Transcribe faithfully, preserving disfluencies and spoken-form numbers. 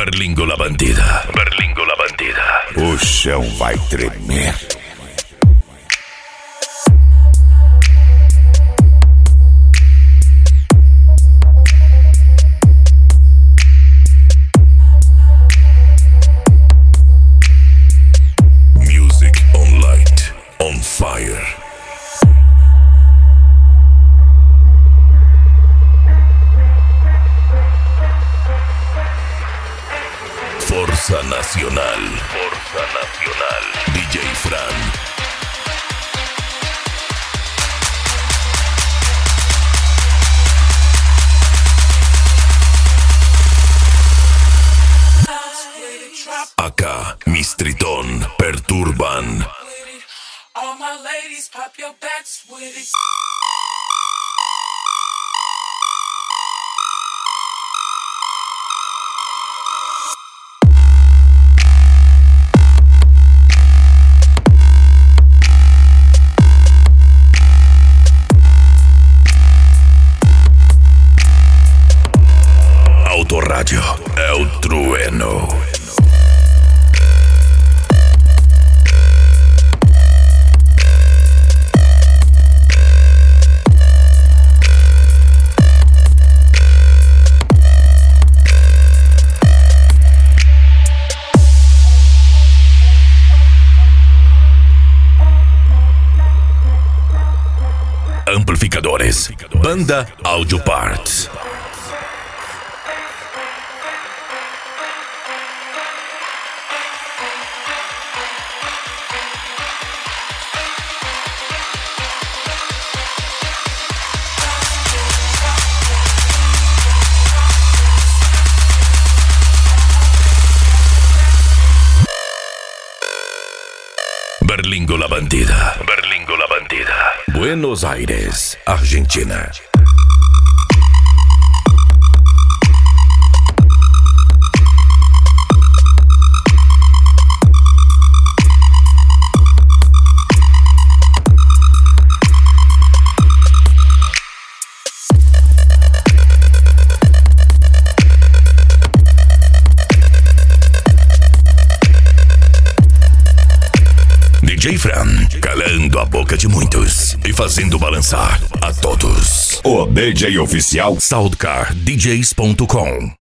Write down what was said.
Berlingo la bandida, Berlingo la bandida. O chão vai tremer. Music on light, on fire. Força Nacional, Força Nacional, D J Fran. Acá, Mistritón, Perturban. All my ladies, pop your backs with it. Autorádio é o trueno. Amplificadores, Banda Audio Parts. Berlingo la bandida, Berlingo la bandida. Buenos Aires, Argentina. D J Fran, calando a boca de muitos e fazendo balançar a todos. O D J oficial Soundcar D Js ponto com